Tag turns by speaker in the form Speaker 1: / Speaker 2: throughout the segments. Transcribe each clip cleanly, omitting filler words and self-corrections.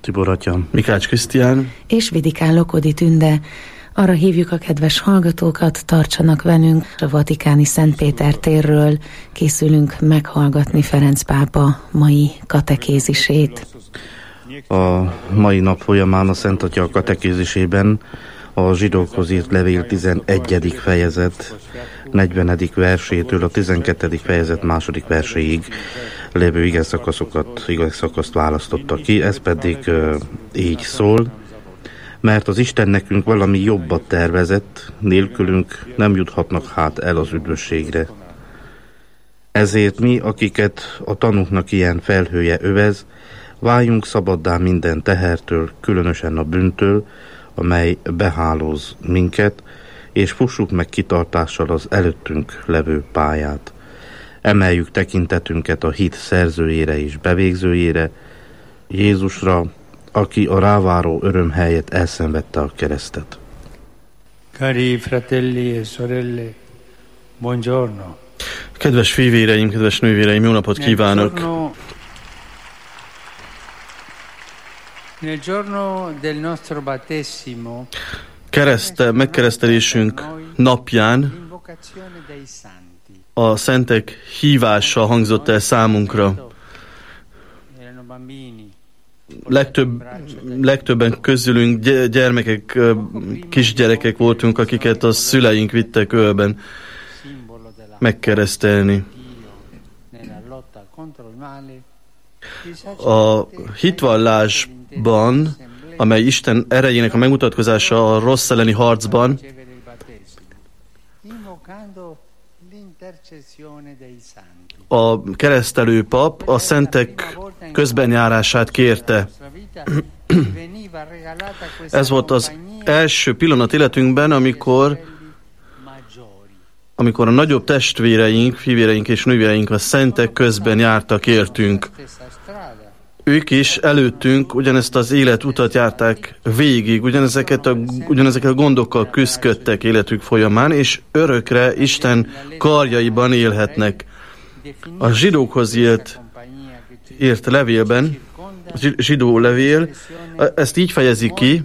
Speaker 1: Tibor atya, Mikács Krisztián
Speaker 2: és Vidikán Lokodi Tünde. Arra hívjuk a kedves hallgatókat, tartsanak velünk. A Vatikáni Szent Péter térről készülünk meghallgatni Ferenc pápa mai katekézisét.
Speaker 1: A mai nap folyamán a Szent Atya katekézisében a zsidókhoz írt levél 11. fejezet 40. versétől a 12. fejezet 2. verséig lévő igeszakaszt választotta ki, ez pedig így szól: mert az Isten nekünk valami jobbat tervezett, nélkülünk nem juthatnak hát el az üdvösségre. Ezért mi, akiket a tanúknak ilyen felhője övez, váljunk szabaddá minden tehertől, különösen a bűntől, amely behálóz minket, és fussuk meg kitartással az előttünk levő pályát. Emeljük tekintetünket a hit szerzőjére és bevégzőjére, Jézusra, aki a ráváró öröm helyett elszenvedte a keresztet.
Speaker 3: Cari fratelli e sorelle, buongiorno.
Speaker 4: Kedves fivéreim, kedves nővéreim, jó napot kívánok!
Speaker 3: Nel giorno del nostro battesimo,
Speaker 4: megkeresztelésünk napján a szentek hívása hangzott el számunkra. Legtöbben közülünk gyermekek, kisgyerekek voltunk, akiket a szüleink vittek ölben megkeresztelni. A hitvallásban, amely Isten erejének a megmutatkozása a rossz elleni harcban, a keresztelő pap a szentek közbenjárását kérte. Ez volt az első pillanat életünkben, amikor a nagyobb testvéreink, fivéreink és nővéreink a szentek közben jártak értünk. Ők is előttünk ugyanezt az életutat járták végig, ugyanezekkel a gondokkal küzdködtek életük folyamán, és örökre Isten karjaiban élhetnek. A zsidókhoz írt levélben, a zsidó levél, ezt így fejezi ki,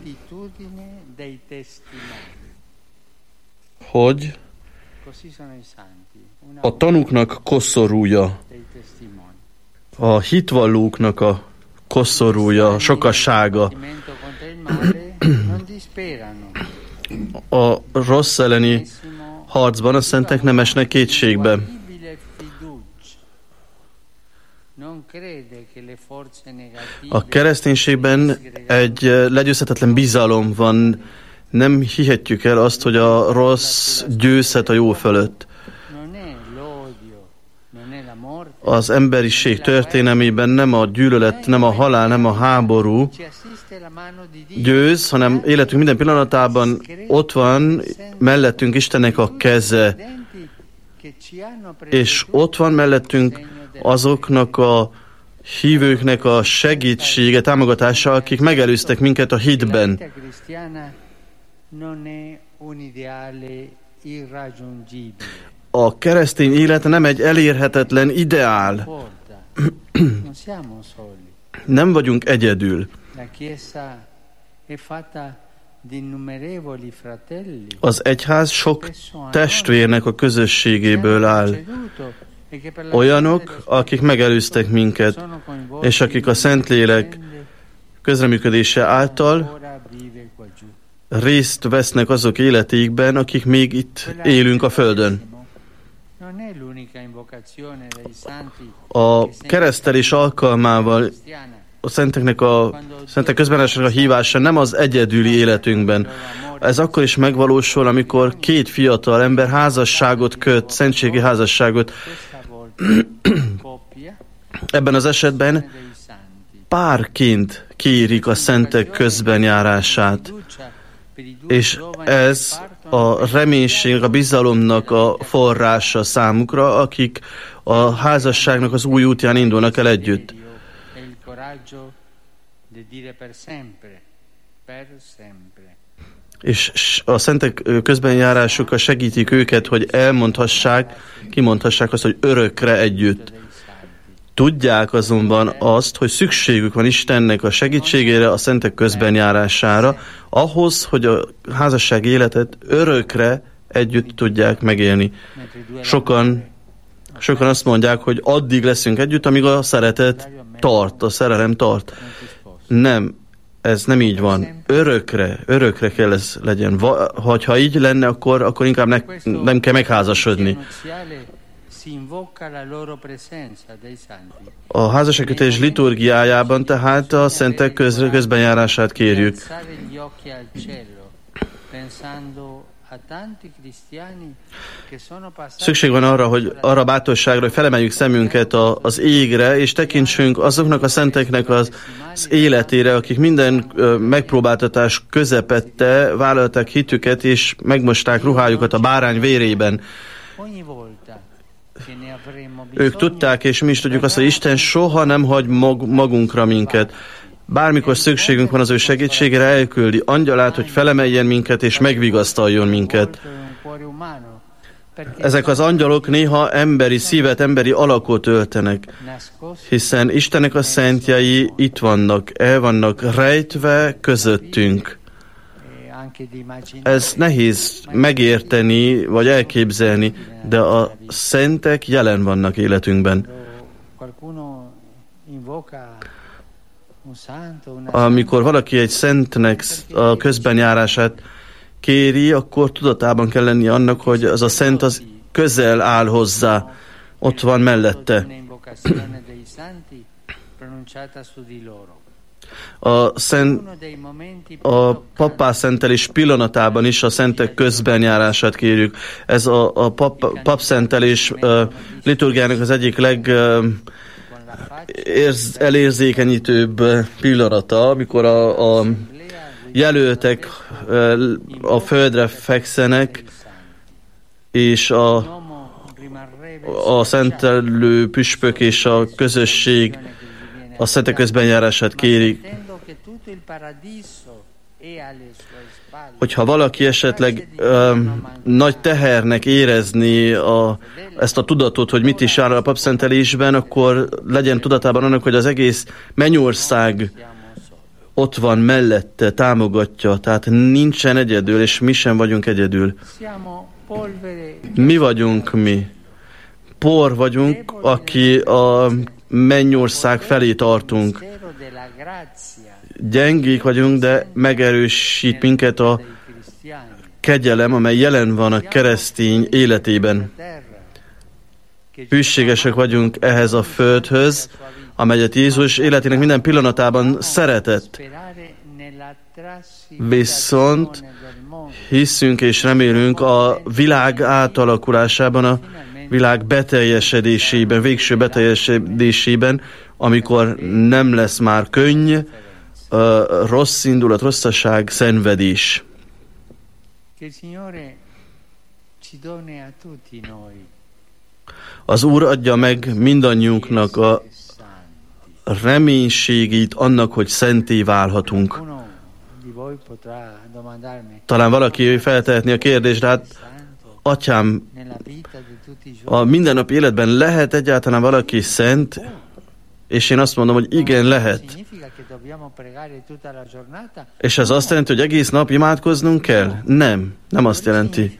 Speaker 4: hogy a tanúknak koszorúja, a hitvallóknak a koszorúja, a sokassága. A rossz elleni harcban a szentek nem esnek kétségbe. A kereszténységben egy legyőzhetetlen bizalom van. Nem hihetjük el azt, hogy a rossz győzhet a jó fölött. Az emberiség történelmében nem a gyűlölet, nem a halál, nem a háború győz, hanem életünk minden pillanatában ott van mellettünk Istennek a keze, és ott van mellettünk azoknak a hívőknek a segítsége, támogatása, akik megelőztek minket a hitben. A keresztény élet nem egy elérhetetlen ideál. Nem vagyunk egyedül. Az egyház sok testvérnek a közösségéből áll. Olyanok, akik megelőztek minket, és akik a Szentlélek közreműködése által részt vesznek azok életékben, akik még itt élünk a Földön. A keresztelés alkalmával a szentek közbenjárásának a hívása nem az egyedüli életünkben. Ez akkor is megvalósul, amikor két fiatal ember házasságot köt, szentségi házasságot. Ebben az esetben párként kérik a szentek közbenjárását. És ez a reménység, a bizalomnak a forrása számukra, akik a házasságnak az új útján indulnak el együtt. És a szentek közbenjárásukkal segítik őket, hogy kimondhassák azt, hogy örökre együtt. Tudják azonban azt, hogy szükségük van Istennek a segítségére, a szentek közbenjárására, ahhoz, hogy a házassági életet örökre együtt tudják megélni. Sokan azt mondják, hogy addig leszünk együtt, amíg a szeretet tart, a szerelem tart. Nem, ez nem így van. Örökre kell ez legyen. Ha így lenne, akkor inkább nem kell megházasodni. A házasságkötés liturgiájában tehát a szentek közbenjárását kérjük. Szükség van arra a bátorságra, hogy felemeljük szemünket az égre, és tekintsünk azoknak a szenteknek az életére, akik minden megpróbáltatás közepette vállalták hitüket, és megmosták ruhájukat a bárány vérében. Ők tudták, és mi is tudjuk azt, hogy Isten soha nem hagy magunkra minket. Bármikor szükségünk van az ő segítségére, elküldi angyalát, hogy felemeljen minket és megvigasztaljon minket. Ezek az angyalok néha emberi szívet, emberi alakot öltenek, hiszen Istennek a szentjei itt vannak, el vannak rejtve közöttünk. Ez nehéz megérteni, vagy elképzelni, de a szentek jelen vannak életünkben. Amikor valaki egy szentnek a közbenjárását kéri, akkor tudatában kell lenni annak, hogy az a szent az közel áll hozzá, ott van mellette. A pappászentelés pillanatában is a szentek közbenjárását kérjük. Ez a papszentelés liturgiának az egyik elérzékenyítőbb pillanata, amikor a jelöltek a földre fekszenek, és a szentelő püspök és a közösség a szentek közbenjárását kérik. Hogyha valaki esetleg nagy tehernek érezni ezt a tudatot, hogy mit is jár a papszentelésben, akkor legyen tudatában annak, hogy az egész mennyország ott van mellette, támogatja, tehát nincsen egyedül, és mi sem vagyunk egyedül. Mi vagyunk mi? Por vagyunk, aki a mennyország felé tartunk. Gyengék vagyunk, de megerősít minket a kegyelem, amely jelen van a keresztény életében. Hűségesek vagyunk ehhez a földhöz, amelyet Jézus életének minden pillanatában szeretett. Viszont hiszünk és remélünk a világ átalakulásában, a világ beteljesedésében, végső beteljesedésében, amikor nem lesz már könny, rossz indulat, rosszaság, szenvedés. Az Úr adja meg mindannyiunknak a reménységét annak, hogy szenté válhatunk. Talán valaki feltehetni a kérdést, de hát Atyám, a mindennapi életben lehet egyáltalán valaki szent? És én azt mondom, hogy igen, lehet. És ez azt jelenti, hogy egész nap imádkoznunk kell? Nem azt jelenti.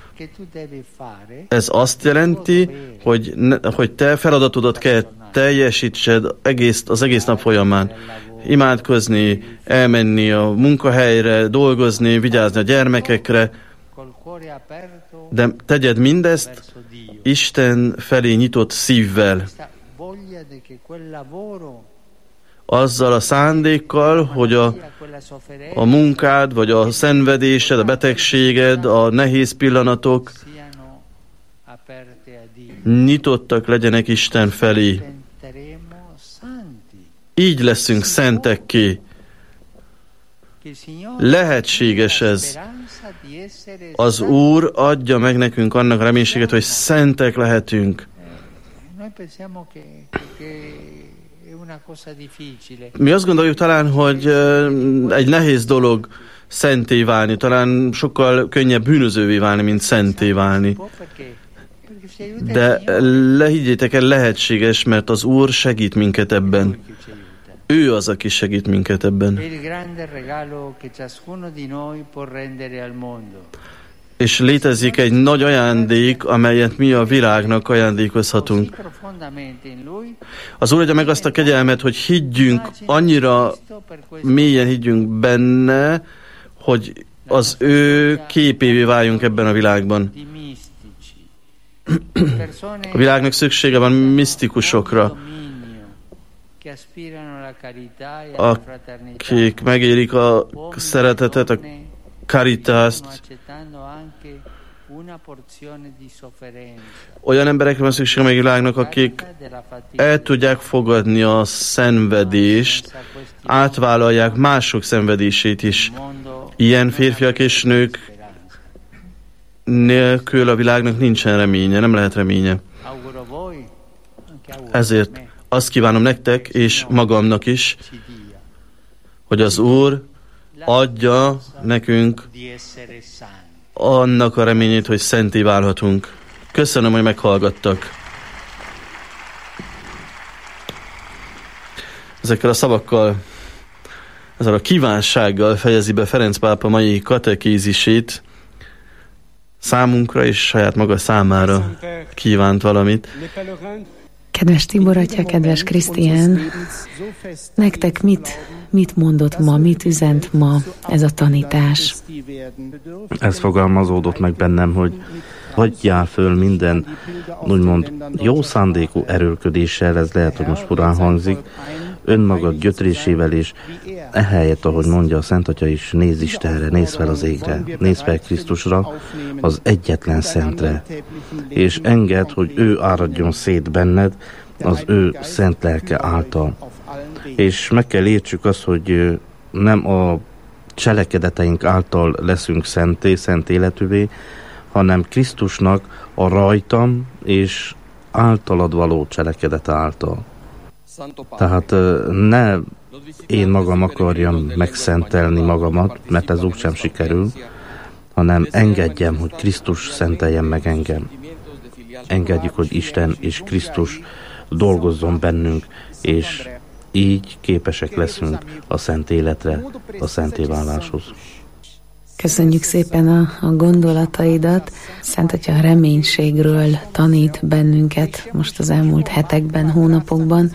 Speaker 4: Ez azt jelenti, hogy te feladatodat kell teljesítsed az egész nap folyamán. Imádkozni, elmenni a munkahelyre, dolgozni, vigyázni a gyermekekre, de tegyed mindezt Isten felé nyitott szívvel. Azzal a szándékkal, hogy a munkád, vagy a szenvedésed, a betegséged, a nehéz pillanatok nyitottak legyenek Isten felé. Így leszünk szentekké. Lehetséges ez. Az Úr adja meg nekünk annak a reménységet, hogy szentek lehetünk. Mi azt gondoljuk talán, hogy egy nehéz dolog szenté válni, talán sokkal könnyebb bűnözővé válni, mint szenté válni. De higgyétek el, lehetséges, mert az Úr segít minket ebben. Ő az, aki segít minket ebben. És létezik egy nagy ajándék, amelyet mi a világnak ajándékozhatunk. Az Úr adja meg azt a kegyelmet, hogy higgyünk, annyira mélyen higgyünk benne, hogy az ő képévé váljunk ebben a világban. A világnak szüksége van misztikusokra, akik megélik a szeretetet, a karitást. Olyan emberekre van szüksége meg a világnak, akik el tudják fogadni a szenvedést, átvállalják mások szenvedését is. Ilyen férfiak és nők nélkül a világnak nincsen reménye, nem lehet reménye. Ezért azt kívánom nektek és magamnak is, hogy az Úr adja nekünk annak a reményét, hogy szenté válhatunk. Köszönöm, hogy meghallgattak. Ezekkel a szavakkal, ezzel a kívánsággal fejezi be Ferenc pápa mai katekézisét. Számunkra és saját maga számára kívánt valamit.
Speaker 2: Kedves Tibor atya, kedves Krisztián, nektek mit mondott ma, mit üzent ma ez a tanítás?
Speaker 1: Ez fogalmazódott meg bennem, hogy hagyjál föl minden, úgymond jó szándékú erőlködéssel, ez lehet, hogy most furán hangzik, önmagad gyötrésével, és ehelyett, ahogy mondja a Szent Atya is, nézz Istenre, nézz fel az égre, nézz fel Krisztusra, az egyetlen Szentre, és engedd, hogy ő áradjon szét benned az ő szent lelke által. És meg kell értsük azt, hogy nem a cselekedeteink által leszünk szenté, szent életűvé, hanem Krisztusnak a rajtam és általad való cselekedete által. Tehát ne én magam akarjam megszentelni magamat, mert ez úgysem sikerül, hanem engedjem, hogy Krisztus szenteljen meg engem. Engedjük, hogy Isten és Krisztus dolgozzon bennünk, és így képesek leszünk a szent életre, a szentéváláshoz.
Speaker 2: Köszönjük szépen a gondolataidat. Szent Atya a reménységről tanít bennünket most az elmúlt hetekben, hónapokban.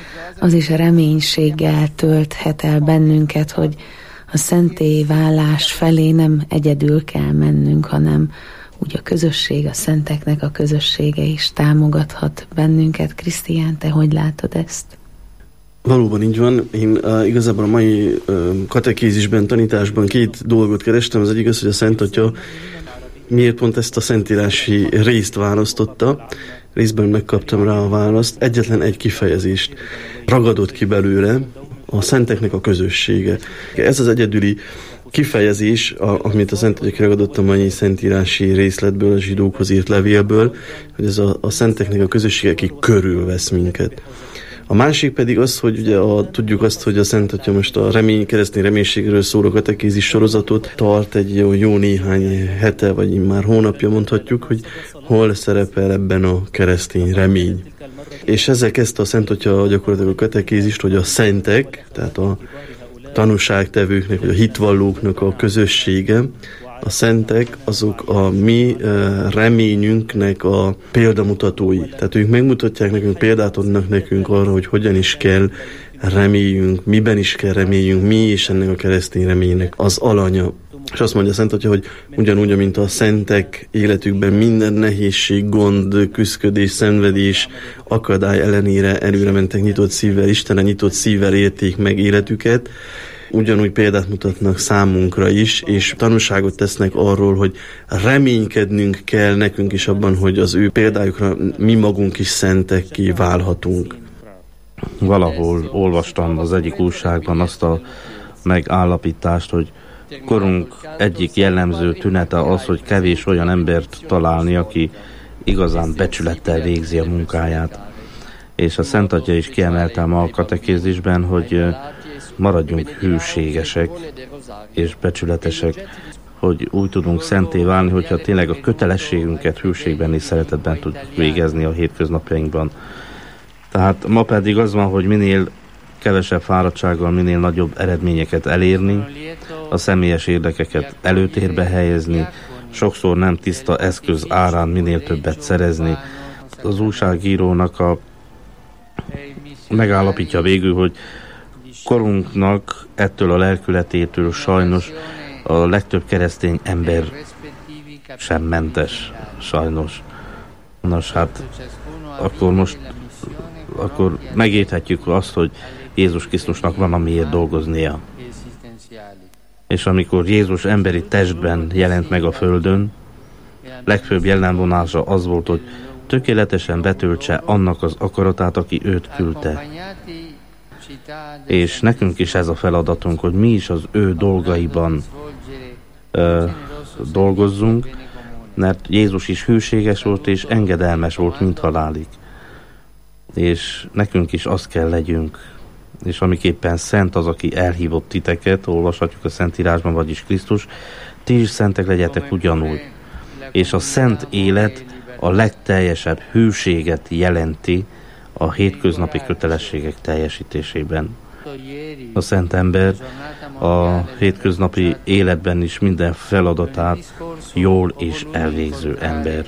Speaker 2: Az is a reménységgel tölthet el bennünket, hogy a szentélyválás felé nem egyedül kell mennünk, hanem úgy a közösség, a szenteknek a közössége is támogathat bennünket. Krisztián, te hogy látod ezt?
Speaker 4: Valóban így van. Én igazából a mai katekézisben, tanításban két dolgot kerestem. Az egyik az, hogy a Szent Atya miért pont ezt a szentírási részt választotta. Részben megkaptam rá a választ. Egyetlen egy kifejezést ragadott ki belőle, a szenteknek a közössége. Ez az egyedüli kifejezés, amit a Szent Atya kiragadott a mai szentírási részletből, a zsidókhoz írt levélből, hogy ez a szenteknek a közössége, aki körülvesz minket. A másik pedig az, hogy ugye tudjuk azt, hogy a Szent Atya most a keresztény reménységről szóló katekézis sorozatot tart egy jó néhány hete, vagy már hónapja mondhatjuk, hogy hol szerepel ebben a keresztény remény. És ezzel kezdte a Szent Atya gyakorlatilag a katekézist, hogy a szentek, tehát a tanúságtevőknek, vagy a hitvallóknak a közössége, a szentek azok a mi reményünknek a példamutatói. Tehát ők megmutatják nekünk, példát adnak nekünk arra, hogy hogyan is kell reméljünk, miben is kell reméljünk, mi is ennek a keresztény reménynek az alanya. És azt mondja a Szent Atya, hogy ugyanúgy, mint a szentek életükben minden nehézség, gond, küszködés, szenvedés, akadály ellenére előre mentek nyitott szívvel, Istenen nyitott szívvel élték meg életüket, ugyanúgy példát mutatnak számunkra is, és tanúságot tesznek arról, hogy reménykednünk kell nekünk is abban, hogy az ő példájukra mi magunk is szentekké válhatunk.
Speaker 1: Valahol olvastam az egyik újságban azt a megállapítást, hogy korunk egyik jellemző tünete az, hogy kevés olyan embert találni, aki igazán becsülettel végzi a munkáját. És a Szent Atya is kiemeltem a katekézisben, hogy maradjunk hűségesek és becsületesek, hogy úgy tudunk szenté válni, hogyha tényleg a kötelességünket hűségben és szeretetben tudjuk végezni a hétköznapjainkban. Tehát ma pedig az van, hogy minél kevesebb fáradtsággal, minél nagyobb eredményeket elérni, a személyes érdekeket előtérbe helyezni, sokszor nem tiszta eszköz árán minél többet szerezni. Az újságírónak megállapítja végül, hogy korunknak ettől a lelkületétől sajnos a legtöbb keresztény ember sem mentes, sajnos. Nos, hát akkor megérthetjük azt, hogy Jézus Krisztusnak van amiért dolgoznia. És amikor Jézus emberi testben jelent meg a földön, legfőbb jellemvonása az volt, hogy tökéletesen betöltse annak az akaratát, aki őt küldte. És nekünk is ez a feladatunk, hogy mi is az ő dolgaiban dolgozzunk, mert Jézus is hűséges volt és engedelmes volt, mint halálig. És nekünk is az kell legyünk. És amiképpen szent az, aki elhívott titeket, olvashatjuk a Szentírásban, vagyis Krisztus, ti is szentek legyetek ugyanúgy. És a szent élet a legteljesebb hűséget jelenti a hétköznapi kötelességek teljesítésében. A szent ember a hétköznapi életben is minden feladatát jól és elvégző ember.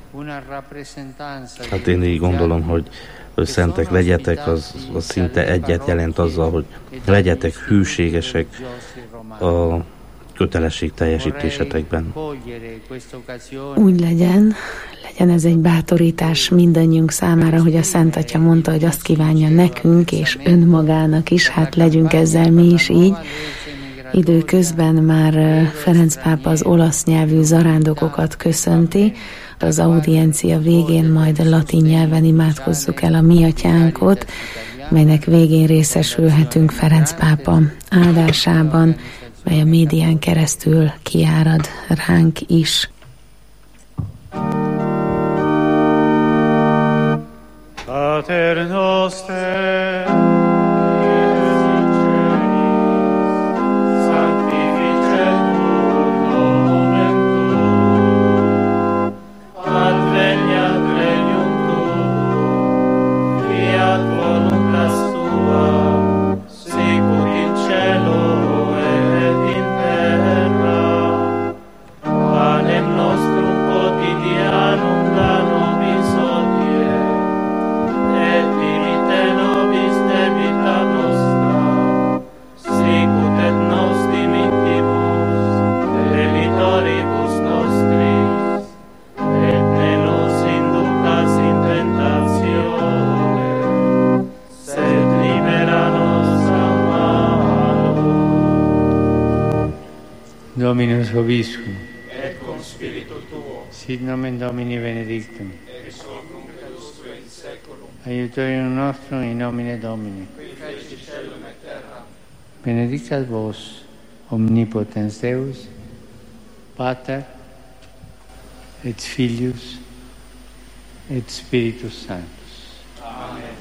Speaker 1: Hát én így gondolom, hogy szentek legyetek, az szinte egyet jelent azzal, hogy legyetek hűségesek a kötelesség teljesítésetekben.
Speaker 2: Úgy legyen ez egy bátorítás mindannyiunk számára, hogy a Szent Atya mondta, hogy azt kívánja nekünk és önmagának is, hát legyünk ezzel mi is így. Időközben már Ferenc pápa az olasz nyelvű zarándokokat köszönti, az audiencia végén majd latin nyelven imádkozzuk el a Mi Atyánkot, melynek végén részesülhetünk Ferenc pápa áldásában, mely a médián keresztül kiárad ránk is.
Speaker 5: Pater noster, sanctificetur nomen tuum, adveniat regnum tuum, fiat voluntas tua, sicut in cielo et in terra. Panem nostrum quotidianum da nobis hodie, et dimite nobis debita nostra, sicut et nos dimittimus debitoribus nostris, et ne nos inducas in tentatione, sed libera nos a malo.
Speaker 3: Dominus vobiscum.
Speaker 5: Et cum spiritu tuo,
Speaker 3: Sit nomen Domini benedictum.
Speaker 5: ex hoc nunc et usque in saeculum,
Speaker 3: Aiutorium nostrum in nomine Domini.
Speaker 5: qui feci caelum et terram.
Speaker 3: Benedicat vos, omnipotens Deus, Pater, et Filius, et Spiritus Sanctus.
Speaker 5: Amen.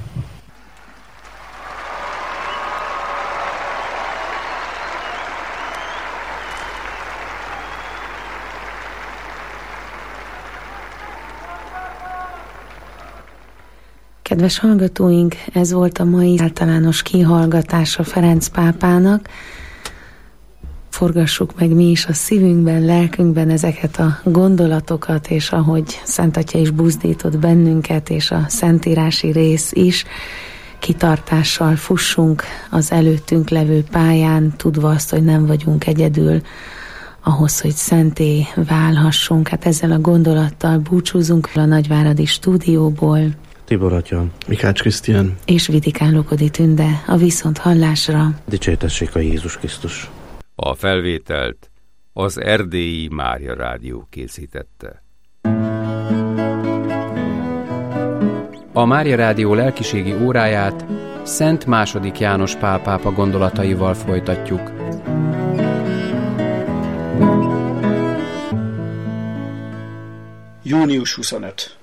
Speaker 2: Kedves hallgatóink, ez volt a mai általános kihallgatása Ferenc pápának. Forgassuk meg mi is a szívünkben, lelkünkben ezeket a gondolatokat, és ahogy Szent Atya is buzdított bennünket, és a szentírási rész is, kitartással fussunk az előttünk levő pályán, tudva azt, hogy nem vagyunk egyedül, ahhoz, hogy szenté válhassunk. Hát ezzel a gondolattal búcsúzunk a Nagyváradi stúdióból.
Speaker 1: Tibor atya,
Speaker 4: Mikács Krisztián
Speaker 2: És Vidikán Lukodi Tünde, a viszont hallásra.
Speaker 1: dicsértessék a Jézus Krisztus.
Speaker 6: A felvételt az Erdélyi Mária Rádió készítette. A Mária Rádió lelkiségi óráját Szent II. János Pál pápa gondolataival folytatjuk.
Speaker 7: Június 25.